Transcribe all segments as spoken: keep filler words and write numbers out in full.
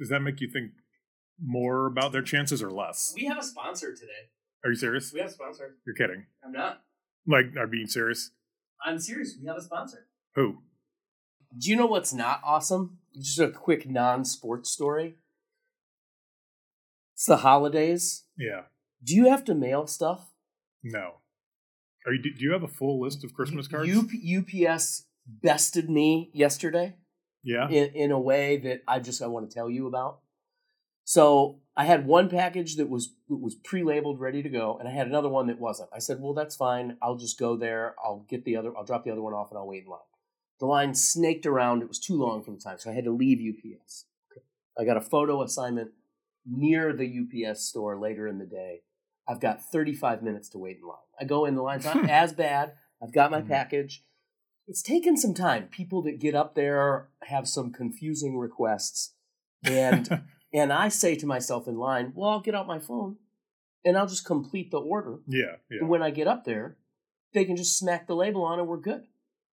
does that make you think more about their chances or less? We have a sponsor today. Are you serious? We have a sponsor. You're kidding. I'm not. Like, are you being serious? I'm serious. We have a sponsor. Who? Do you know what's not awesome? Just a quick non-sports story. It's the holidays. Yeah. Do you have to mail stuff? No. Are you? Do you have a full list of Christmas cards? U- U P S bested me yesterday. Yeah. In, in a way that I just I want to tell you about. So I had one package that was was pre-labeled, ready to go, and I had another one that wasn't. I said, "Well, that's fine. I'll just go there. I'll get the other. I'll drop the other one off, and I'll wait in line." The line snaked around. It was too long for the time, so I had to leave U P S. Okay. I got a photo assignment near the U P S store later in the day. I've got thirty-five minutes to wait in line. I go in, the line's not as bad. I've got my package. It's taken some time. People that get up there have some confusing requests. And and I say to myself in line, well, I'll get out my phone and I'll just complete the order. Yeah, yeah. And when I get up there, they can just smack the label on and we're good.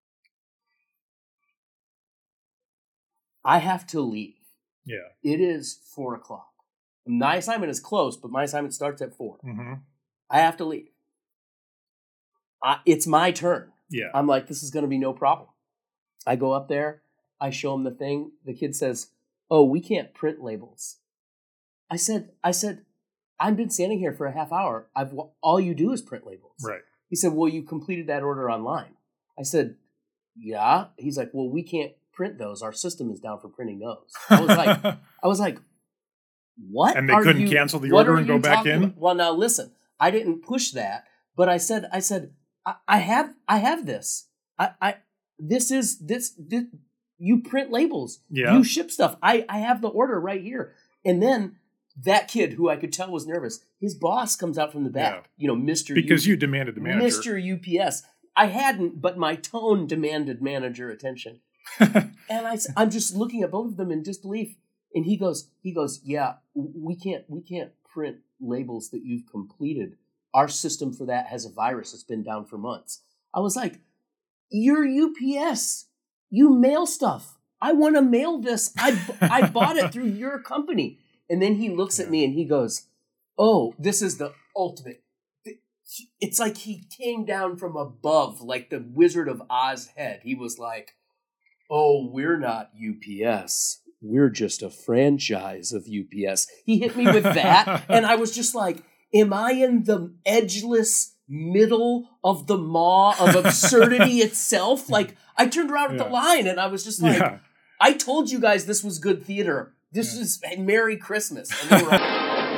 I have to leave. Yeah. It is four o'clock. My assignment is close, but my assignment starts at four. Mm-hmm. I have to leave. I, it's my turn. Yeah. I'm like, this is going to be no problem. I go up there. I show him the thing. The kid says, oh, we can't print labels. I said, I said, I've been standing here for a half hour. I've all you do is print labels. Right. He said, well, you completed that order online. I said, yeah. He's like, well, we can't print those. Our system is down for printing those. I was like, I was like, what? And they are couldn't you, cancel the what order are and go you back talking in? about? Well, now listen, I didn't push that, but I said, I said, I, I have, I have this. I, I, this is this, this. You print labels. Yeah. You ship stuff. I, I have the order right here. And then that kid, who I could tell was nervous, his boss comes out from the back. Yeah. You know, Mister Because U- you demanded the manager. Mister U P S. I hadn't, but my tone demanded manager attention. And I, I'm just looking at both of them in disbelief. And he goes, he goes, yeah, we can't, we can't print labels that you've completed. Our system for that has a virus that's been down for months. I was like, you're U P S. You mail stuff. I want to mail this. I, I bought it through your company. And then he looks Yeah. at me and he goes, oh, this is the ultimate. It's like he came down from above, like the Wizard of Oz head. He was like, oh, we're not U P S. We're just a franchise of U P S. He hit me with that. And I was just like, am I in the edgeless middle of the maw of absurdity itself? Like, I turned around Yeah. at the line and I was just like, Yeah. I told you guys this was good theater. This Yeah. is Merry Christmas. And they were all-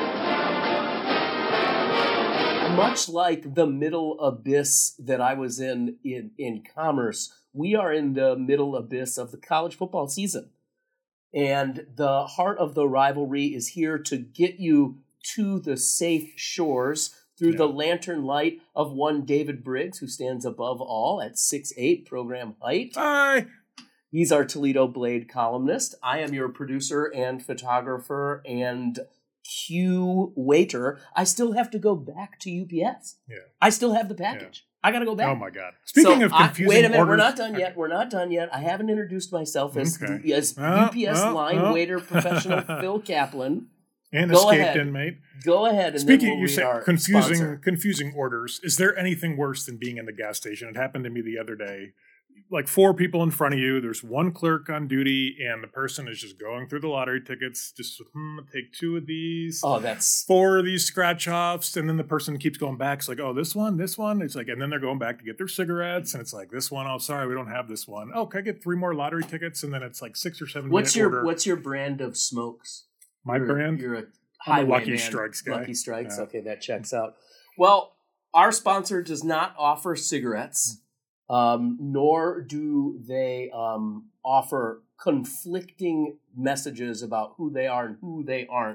much like the middle abyss that I was in, in in commerce, we are in the middle abyss of the college football season. And the heart of the rivalry is here to get you to the safe shores through Yeah. the lantern light of one David Briggs, who stands above all at six eight program height. Hi. He's our Toledo Blade columnist. I am your producer and photographer and Q waiter. I still have to go back to U P S. Yeah. I still have the package. I got to go back. Oh my God. Speaking So of I- confusing wait a minute, orders, we're not done yet. We're not done yet. I haven't introduced myself as, Okay. the, as Uh, U P S uh, line uh. waiter professional Phil Kaplan. and Go escaped ahead. inmate. Go ahead and Speaking, then we'll you read said our confusing, sponsor. confusing orders. Is there anything worse than being in the gas station? It happened to me the other day. Like four people in front of you. There's one clerk on duty, and the person is just going through the lottery tickets. Just hmm, take two of these. Oh, that's Four of these scratch offs, and then the person keeps going back. It's like, oh, this one, this one. It's like, and then they're going back to get their cigarettes, and it's like, this one. Oh, sorry, we don't have this one. Oh, can I get three more lottery tickets? And then it's like six or seven. what's minute your order. what's your brand of smokes? My You're- brand? You're a I'm a highway Lucky man. Strikes guy. Lucky Strikes. Yeah. Okay, that checks out. Well, our sponsor does not offer cigarettes, um, nor do they um, offer conflicting messages about who they are and who they aren't.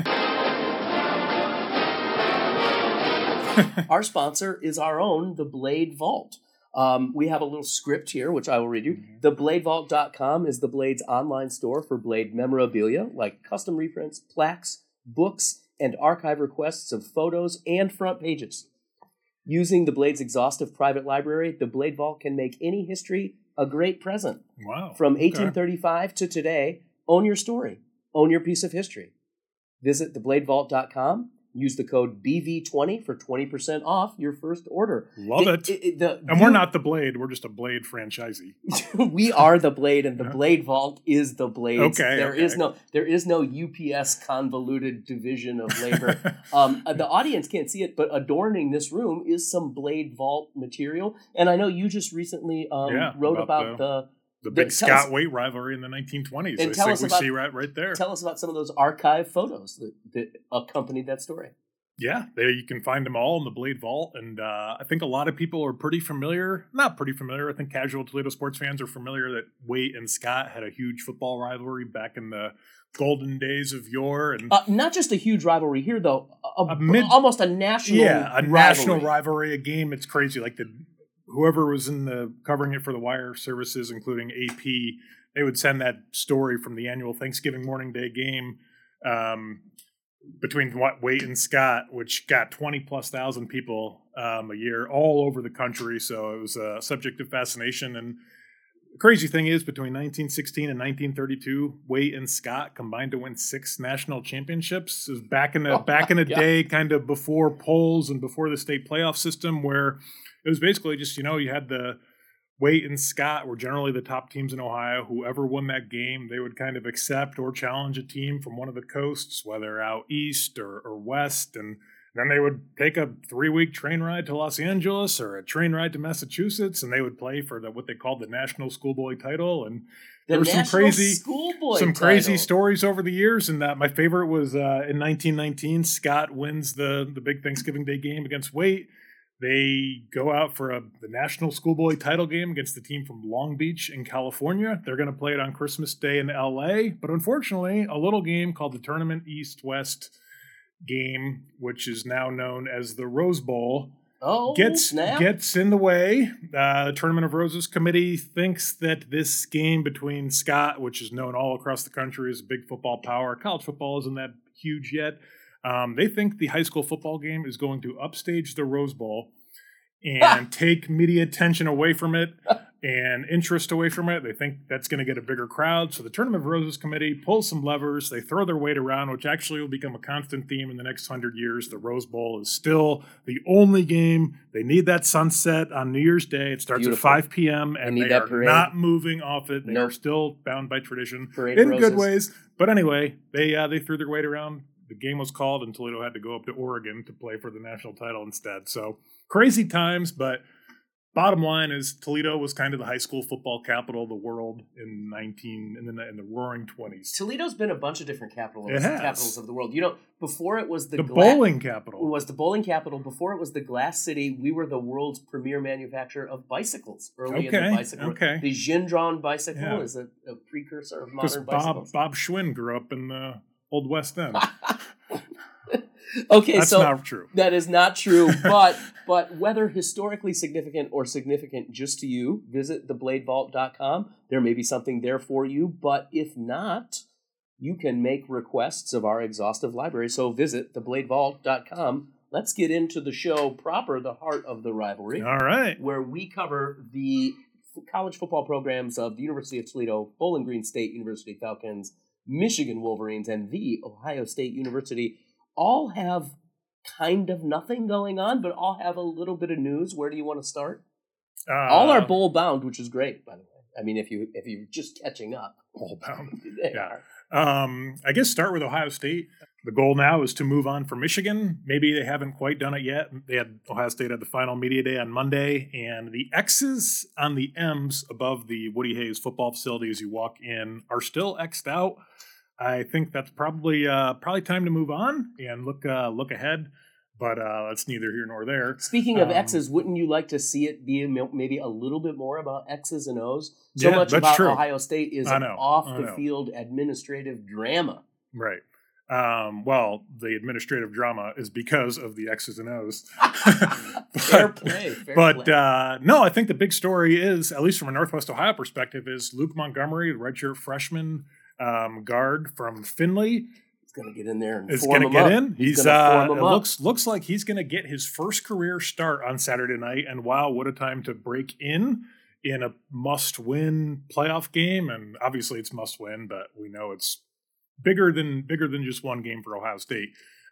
Our sponsor is our own, the Blade Vault. Um, we have a little script here, which I will read you. Mhm. the blade vault dot com is the Blade's online store for Blade memorabilia, like custom reprints, plaques, books, and archive requests of photos and front pages. Using the Blade's exhaustive private library, the Blade Vault can make any history a great present. Wow. From Okay. eighteen thirty-five to today, own your story. Own your piece of history. Visit the blade vault dot com. Use the code B V twenty for twenty percent off your first order. Love the, it. it, it the, and you, we're not the Blade. We're just a Blade franchisee. We are the Blade, and the Blade Vault is the Blades. Okay, There okay. is no there is no U P S convoluted division of labor. um, the audience can't see it, but adorning this room is some Blade Vault material. And I know you just recently um, Yeah, wrote about about, the, The big the- tell us- Scott-Waite rivalry in the nineteen twenties. And I tell think us we about- see right, right there. Tell us about some of those archive photos that, that accompanied that story. Yeah, they, you can find them all in the Blade Vault. And uh, I think a lot of people are pretty familiar, not pretty familiar, I think casual Toledo sports fans are familiar that Waite and Scott had a huge football rivalry back in the golden days of yore. And Uh, not just a huge rivalry here, though. A, A mid- almost a national yeah, a rivalry. national rivalry, a game. It's crazy. Like the whoever was in the covering it for the wire services, including A P, they would send that story from the annual Thanksgiving morning day game um, between what Waite and Scott, which got twenty plus thousand people um, a year all over the country. So it was a subject of fascination. And the crazy thing is, between nineteen sixteen and nineteen thirty-two, Waite and Scott combined to win six national championships. It was back in the Oh, back in the yeah. day, kind of before polls and before the state playoff system, where it was basically just, you know, you had the Waite and Scott were generally the top teams in Ohio. Whoever won that game, they would kind of accept or challenge a team from one of the coasts, whether out east or, or west. And then they would take a three-week train ride to Los Angeles or a train ride to Massachusetts, and they would play for the what they called the National Schoolboy title. And The there were some National crazy, Schoolboy some crazy title. stories over the years. And uh, my favorite was uh, in nineteen nineteen, Scott wins the the big Thanksgiving Day game against Waite. They go out for a the National Schoolboy title game against the team from Long Beach in California. They're going to play it on Christmas Day in L A. But unfortunately, a little game called the Tournament East-West game, which is now known as the Rose Bowl, Oh, gets snap. gets in the way. Uh, the Tournament of Roses committee thinks that this game between Scott, which is known all across the country as a big football power, college football isn't that huge yet. Um, they think the high school football game is going to upstage the Rose Bowl and take media attention away from it and interest away from it. They think that's going to get a bigger crowd. So the Tournament of Roses committee pulls some levers. They throw their weight around, which actually will become a constant theme in the next hundred years. The Rose Bowl is still the only game. They need that sunset on New Year's Day. It starts Beautiful. at five p.m. and need they that are parade. not moving off it. They Nope. are still bound by tradition Parade in roses. good ways. But anyway, they uh, they threw their weight around. The game was called, and Toledo had to go up to Oregon to play for the national title instead. So crazy times, but bottom line is Toledo was kind of the high school football capital of the world in nineteen in the in the Roaring Twenties. Toledo's been a bunch of different capitals, It has. capitals of the world. You know, before it was the, The gla- bowling It capital. was the bowling capital. Before it was the Glass City, we were the world's premier manufacturer of bicycles. Early in Okay, the bicycle, okay. the Gendron bicycle Yeah. is a, a precursor of Because modern Bob bicycles. Bob Schwinn grew up in the Old West End. Okay, That's so not true. that is not true, but but whether historically significant or significant just to you, visit the blade vault dot com. There may be something there for you, but if not, you can make requests of our exhaustive library. So visit the blade vault dot com. Let's get into the show proper, the heart of the rivalry, All right. where we cover the f- college football programs of the University of Toledo, Bowling Green State University Falcons, Michigan Wolverines, and the Ohio State University. All have kind of nothing going on, but all have a little bit of news. Where do you want to start? Uh, all are bowl bound, which is great, by the way. I mean, if you if you're just catching up, bowl bound. they Yeah. are. Um, I guess start with Ohio State. The goal now is to move on for Michigan. Maybe they haven't quite done it yet. They had Ohio State had the final media day on Monday, and the X's on the M's above the Woody Hayes football facility as you walk in are still X'd out. I think that's probably uh, probably time to move on and look uh, look ahead. But uh, that's neither here nor there. Speaking of Um, X's, wouldn't you like to see it be m- maybe a little bit more about X's and O's? So Yeah, much that's about true. Ohio State is I know, off I the know. field administrative drama. Right. Um, well, the administrative drama is because of the X's and O's. Fair play. Fair But play. uh, no, I think the big story is, at least from a Northwest Ohio perspective, is Luke Montgomery, the redshirt freshman um, guard from Findlay, He's going to get in there and is form going to them get up. in. He's gonna uh, form it them up. looks looks like he's going to get his first career start on Saturday night. And wow, what a time to break in in a must-win playoff game. And obviously, it's must-win, but we know it's bigger than bigger than just one game for Ohio State.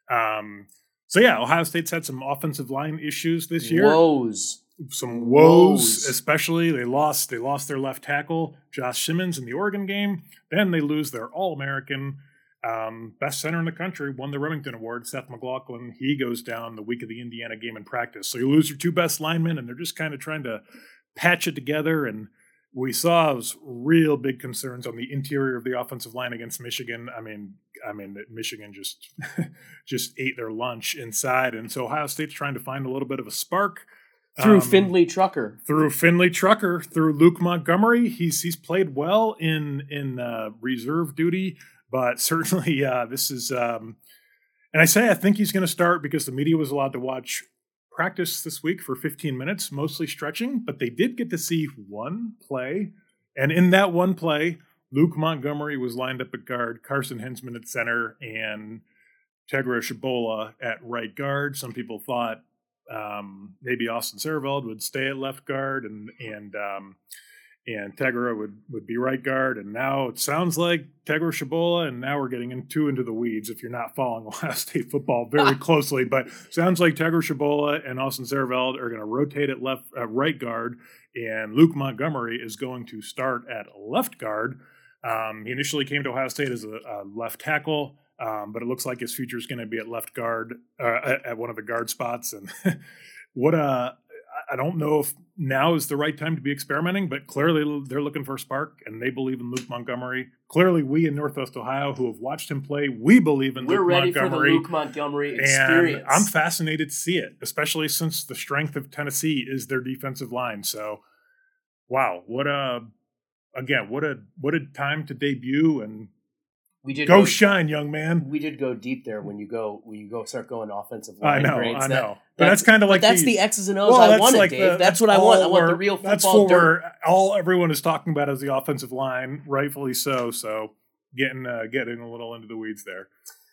Um, so yeah, Ohio State's had some offensive line issues this year. Woes. Some woes, Woes. especially they lost. They lost their left tackle, Josh Simmons, in the Oregon game. Then they lose their All-American, um, best center in the country, won the Remington Award, Seth McLaughlin. He goes down the week of the Indiana game in practice. So you lose your two best linemen, and they're just kind of trying to patch it together. And we saw was real big concerns on the interior of the offensive line against Michigan. I mean, I mean, Michigan just just ate their lunch inside, and so Ohio State's trying to find a little bit of a spark. Through Um, Findlay Trucker. Through Finley Trucker, through Luke Montgomery. He's he's played well in in uh, reserve duty, but certainly uh, this is. Um, and I say I think he's going to start because the media was allowed to watch practice this week for fifteen minutes, mostly stretching, but they did get to see one play, and in that one play, Luke Montgomery was lined up at guard, Carson Hinsman at center, and Tegra Shabola at right guard. Some people thought. Um, maybe Austin Servald would stay at left guard and and um, and Tegra would, would be right guard. And now it sounds like Tegra Shabola, and now we're getting into into the weeds if you're not following Ohio State football very closely. But sounds like Tegra Shabola and Austin Servald are going to rotate at left uh, right guard, and Luke Montgomery is going to start at left guard. Um, he initially came to Ohio State as a, a left tackle. Um, but it looks like his future is going to be at left guard, uh, at, at one of the guard spots. And what uh, I don't know if now is the right time to be experimenting, but clearly they're looking for a spark, and they believe in Luke Montgomery. Clearly, we in Northwest Ohio who have watched him play, we believe in We're Luke ready Montgomery. for the Luke Montgomery experience. And I'm fascinated to see it, especially since the strength of Tennessee is their defensive line. So, wow, what a again, what a what a time to debut and. We did go, go shine, young man. We did go deep there when you go when you go start going offensive line I know, grades. I That- know. But that's kind of like that's the, the X's and O's well, I that's wanted, like Dave. the- that's what I want. I want the where- real That's football for dirt. where all everyone is talking about is the offensive line, rightfully so. So getting uh, getting a little into the weeds there.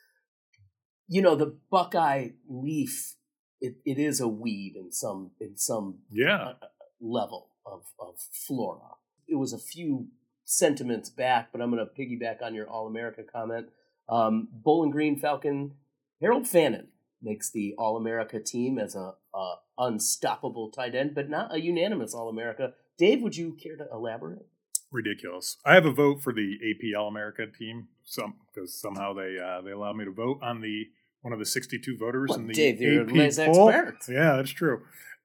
You know, the Buckeye leaf. It, it is a weed in some in some Yeah, uh, level of of flora. It was a few sentiments back, but I'm going to piggyback on your All-America comment. Um, Bowling Green Falcon Harold Fannin makes the All-America team as a, a unstoppable tight end, but not a unanimous All-America. Dave, would you care to elaborate? ridiculous. I have a vote for the A P All America team, some because somehow they uh, they allow me to vote on the one of the sixty-two voters Well, in the Dave, you're A P Les poll. Experts. Yeah, that's true.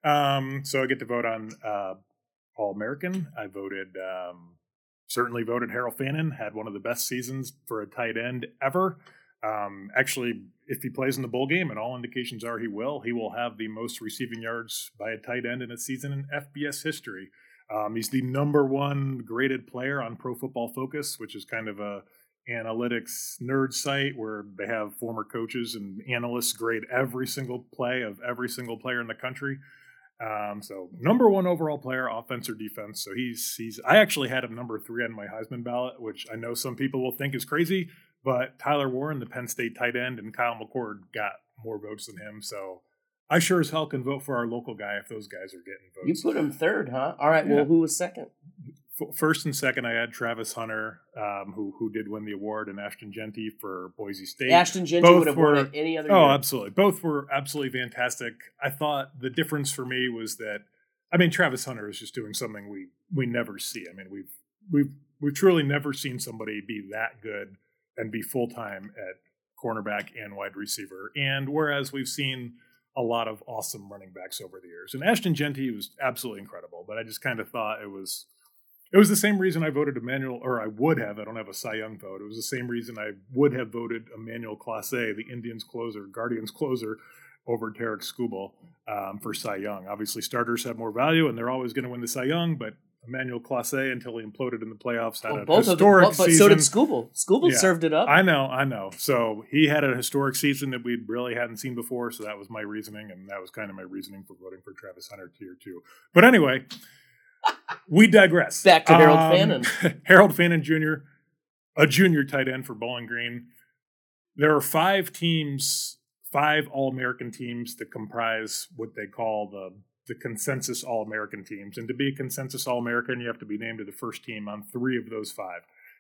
Um, so I get to vote on uh, All American. I voted. Um, Certainly voted Harold Fannin, had one of the best seasons for a tight end ever. Um, actually, if he plays in the bowl game, and all indications are he will, he will have the most receiving yards by a tight end in a season in F B S history. Um, he's the number one graded player on Pro Football Focus, which is kind of a analytics nerd site where they have former coaches and analysts grade every single play of every single player in the country. Um, so number one overall player, offense or defense. So he's, he's, I actually had him number three on my Heisman ballot, which I know some people will think is crazy, but Tyler Warren, the Penn State tight end, and Kyle McCord got more votes than him. So I sure as hell can vote for our local guy if those guys are getting You votes. put him third, huh? All right. Yeah. Well, who was second? F- First and second, I had Travis Hunter, um, who who did win the award, and Ashton Genty for Boise State. Ashton Genty Both would have were- won it any other Oh, year. absolutely. Both were absolutely fantastic. I thought the difference for me was that, I mean, Travis Hunter is just doing something we we never see. I mean, we've we've we've truly never seen somebody be that good and be full time at cornerback and wide receiver. And whereas we've seen a lot of awesome running backs over the years, and Ashton Genty was absolutely incredible. But I just kind of thought it was it was the same reason I voted Emmanuel, or I would have. I don't have a Cy Young vote. It was the same reason I would have voted Emmanuel Clase, the Indians closer, Guardians closer, over Tarek Skubal um, for Cy Young. Obviously, starters have more value, and they're always going to win the Cy Young, but Emmanuel Clase, until he imploded in the playoffs, had Well, a both historic of them, but season. so did Scooble. Scooble Yeah. served it up. I know, I know. So he had a historic season that we really hadn't seen before, so that was my reasoning, and that was kind of my reasoning for voting for Travis Hunter tier two. But anyway, we digress. Back to Harold Um, Fannin. Harold Fannin Junior, a junior tight end for Bowling Green. There are five teams, five All-American teams that comprise what they call the the consensus All-American teams. And to be a consensus All-American, you have to be named to the first team on three of those five.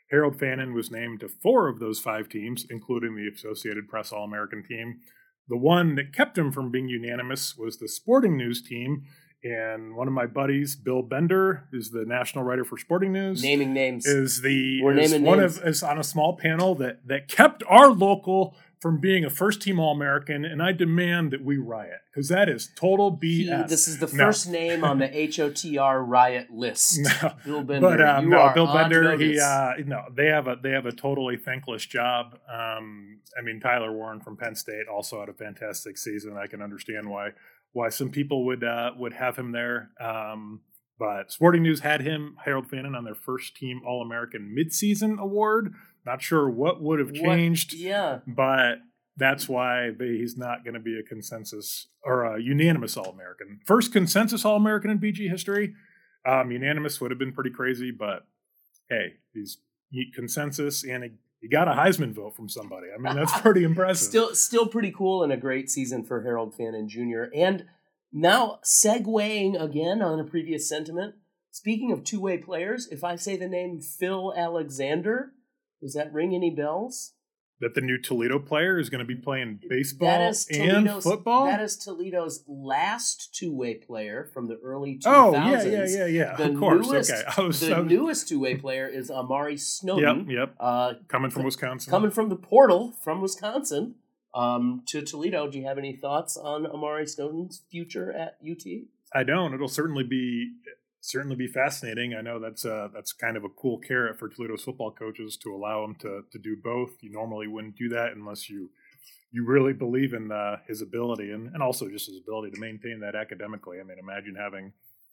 Harold Fannin was named to four of those five teams, including the Associated Press All-American team. The one that kept him from being unanimous was the Sporting News team. And one of my buddies, Bill Bender, is the national writer for Sporting News. Naming names. Is the We're is naming one names. of is on a small panel that that kept our local from being a first team All American, and I demand that we riot because that is total B He, S. this is the No. first name on the H O T R riot list. No. Bill Bender. But um, you no, are Bill on Bender. He notice. uh, no, they have a they have a totally thankless job. Um, I mean, Tyler Warren from Penn State also had a fantastic season. I can understand why why some people would uh, would have him there. Um, but Sporting News had him, Harold Fannin, on their first team All American midseason award. Not sure what would have What- changed, Yeah. but that's why they, he's not going to be a consensus or a unanimous All American. First consensus All American in B G history. Um, unanimous would have been pretty crazy, but hey, he's he, consensus, and he, he got a Heisman vote from somebody. I mean, that's pretty impressive. Still, still pretty cool and a great season for Harold Fannin Junior And now, segueing again on a previous sentiment, speaking of two-way players, if I say the name Phil Alexander, does that ring any bells? That the new Toledo player is going to be playing baseball That is and Toledo's, football. That is Toledo's last two-way player from the early two oh thousands. yeah, yeah, yeah, yeah. The Of course. newest, okay. I was, the I was, newest two-way player is Amari Snowden. Yep, yep. Uh, Coming from Wisconsin. coming from the portal from Wisconsin um, to Toledo. Do you have any thoughts on Amari Snowden's future at U T? I don't. It'll certainly be certainly be fascinating. I know that's uh, that's kind of a cool carrot for Toledo's football coaches to allow him to to do both. You normally wouldn't do that unless you you really believe in uh, his ability and, and also just his ability to maintain that academically. I mean, imagine having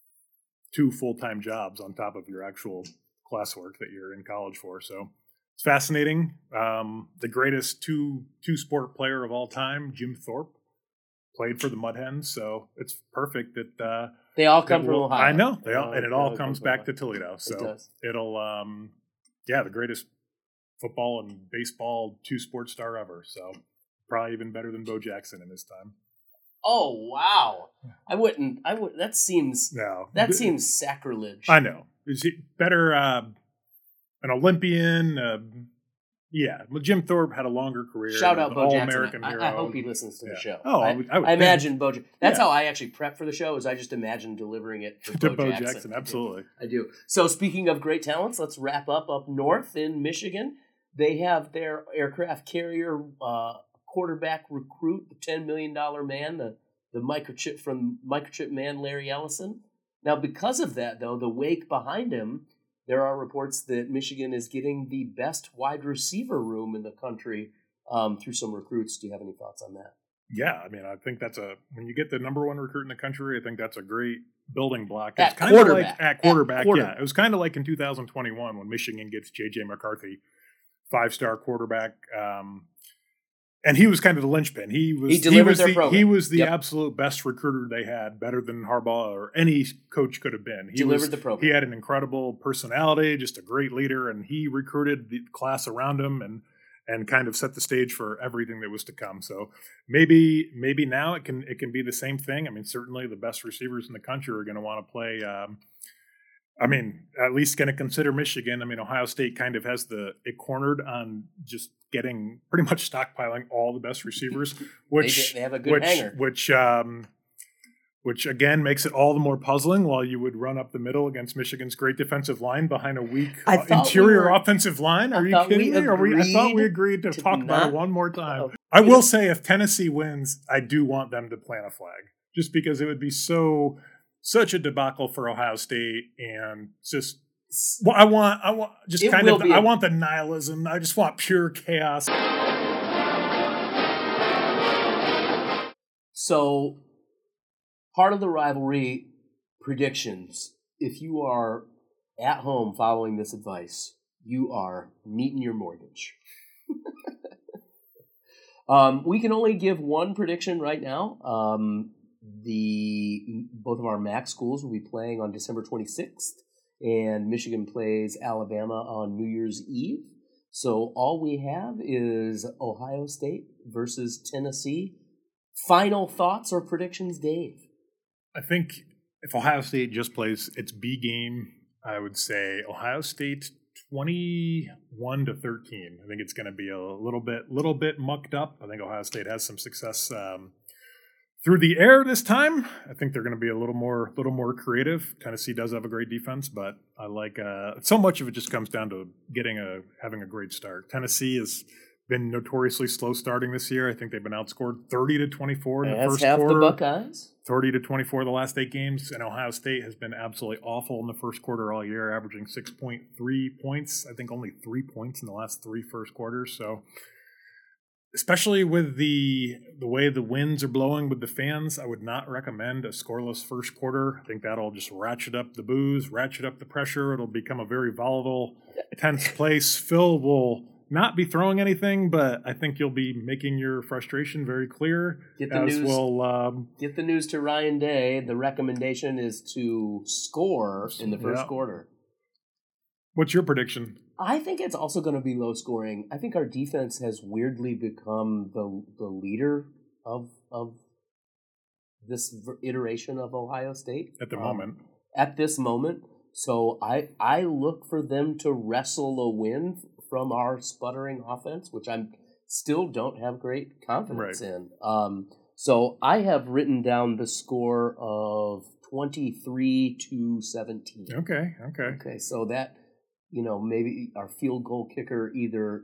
two full-time jobs on top of your actual classwork that you're in college for. So it's fascinating. Um, the greatest two two sport player of all time, Jim Thorpe, played for the Mud Hens. So it's perfect that uh, They all come that from will- Ohio. I know, they They all, all- and it they all all comes come back from to Toledo. So does. it'll, um, yeah, the greatest football and baseball two sport star ever. So probably even better than Bo Jackson in his time. Oh wow! I wouldn't. I would. That seems. No, That th- seems sacrilege. I know. Is he better? Uh, an Olympian. Uh, yeah, well, Jim Thorpe had a longer career. Shout out an Bo Jackson. All-American I, hero. I hope he listens to Yeah. the show. Oh, I I, would- I would I think. imagine Bo. Ja- That's Yeah. how I actually prep for the show. Is I just imagine delivering it to, to Bo, Bo Jackson. Jackson. Absolutely. I do. So speaking of great talents, let's wrap up up north in Michigan. They have their aircraft carrier uh, quarterback recruit, the ten million dollars man, the, the microchip from microchip man, Larry Ellison. Now, because of that, though, the wake behind him, there are reports that Michigan is getting the best wide receiver room in the country um, through some recruits. Do you have any thoughts on that? Yeah, I mean, I think that's a when you get the number one recruit in the country, I think that's a great building block. At It's kind of quarterback. like at quarterback. At quarterback. Yeah, it was kind of like in two thousand twenty-one when Michigan gets J J McCarthy, five-star quarterback, um, and he was kind of the linchpin. He was He delivered was their the, program. He was the Yep. absolute best recruiter they had, better than Harbaugh or any coach could have been. He Delivered was, the program. He had an incredible personality, just a great leader, and he recruited the class around him and. and kind of set the stage for everything that was to come. So maybe maybe now it can it can be the same thing. I mean, certainly the best receivers in the country are going to want to play. Um, I mean, at least going to consider Michigan. I mean, Ohio State kind of has the it cornered on just getting pretty much stockpiling all the best receivers, which they, get- they have a good which hanger. which um, which again makes it all the more puzzling. While you would run up the middle against Michigan's great defensive line behind a weak I uh, thought we interior were- offensive line. Are I you thought we kidding me? Are we, I thought we agreed to, to talk about not- it one more time. Oh. I will say, if Tennessee wins, I do want them to plant a flag, just because it would be so such a debacle for Ohio State, and just well, I want I want just It kind will of be I a- want the nihilism. I just want pure chaos. So, part of the rivalry predictions, if you are at home following this advice, you are meeting your mortgage. um, we can only give one prediction right now. Um, the both of our M A C schools will be playing on December twenty-sixth, and Michigan plays Alabama on New Year's Eve. So all we have is Ohio State versus Tennessee. Final thoughts or predictions, Dave? I think if Ohio State just plays its B game, I would say Ohio State twenty-one to thirteen. I think it's going to be a little bit, little bit mucked up. I think Ohio State has some success um, through the air this time. I think they're going to be a little more, little more creative. Tennessee does have a great defense, but I like uh, so much of it just comes down to getting a having a great start. Tennessee has been notoriously slow starting this year. I think they've been outscored thirty to twenty-four in the As first have quarter. the Buckeyes. thirty to twenty-four the last eight games, and Ohio State has been absolutely awful in the first quarter all year, averaging six point three points. I think only three points in the last three first quarters. So, especially with the the way the winds are blowing with the fans, I would not recommend a scoreless first quarter. I think that'll just ratchet up the booze, ratchet up the pressure. It'll become a very volatile, tense place. Phil will not be throwing anything, but I think you'll be making your frustration very clear. Get the as news. Will, um, Get the news to Ryan Day. The recommendation is to score in the first yeah. quarter. What's your prediction? I think it's also going to be low scoring. I think our defense has weirdly become the the leader of of this iteration of Ohio State At the um, moment. At this moment, so I I look for them to wrestle a win from our sputtering offense, which I still don't have great confidence Right. in. Um, so I have written down the score of twenty-three to seventeen. Okay, okay. Okay, so that, you know, maybe our field goal kicker either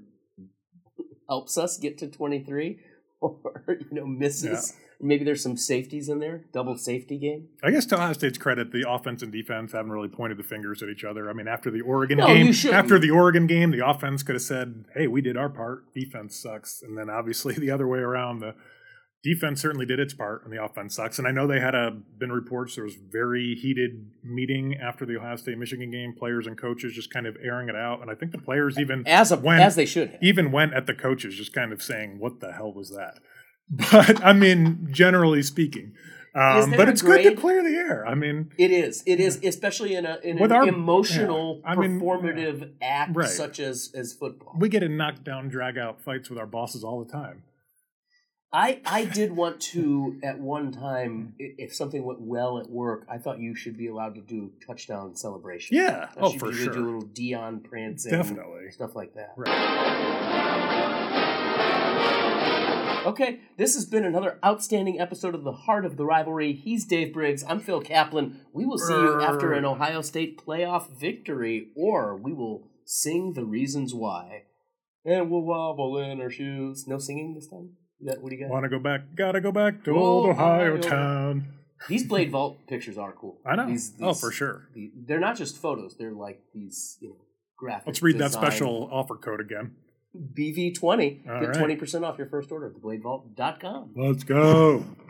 helps us get to twenty-three or, you know, misses. Yeah. Maybe there's some safeties in there, double safety game. I guess to Ohio State's credit, the offense and defense haven't really pointed the fingers at each other. I mean, after the Oregon No, game, you shouldn't. after the Oregon game, the offense could have said, "Hey, we did our part. Defense sucks." And then obviously the other way around, the defense certainly did its part, and the offense sucks. And I know they had a been reports there was very heated meeting after the Ohio State Michigan game, players and coaches just kind of airing it out. And I think the players even As a, went, as they should have. even went at the coaches, just kind of saying, "What the hell was that?" But I mean, generally speaking, um, there but a it's good to grade? clear the air. I mean, It is. It is, especially in a in With an our- emotional, yeah, I mean, performative act Right. such as as football. we get in knockdown, drag out fights with our bosses all the time. I I did want to at one time, i- if something went well at work, I thought you should be allowed to do touchdown celebration. Yeah. I Oh, should for be able to sure. Do a little Dion prancing, Definitely. stuff like that. Right. Okay, this has been another outstanding episode of The Heart of the Rivalry. He's Dave Briggs. I'm Phil Kaplan. We will see you after an Ohio State playoff victory, or we will sing the reasons why. And we'll wobble in our shoes. No singing this time? Is that what do you got? Want to go back? Gotta go back to old Ohio, Ohio. town. These Blade Vault pictures are cool. I know. These, Oh, these- for sure. the- they're not just photos. They're like these, you know, graphic. Let's read that design. special offer code again. B V twenty. All Get right. twenty percent off your first order at the blade vault dot com. Let's go.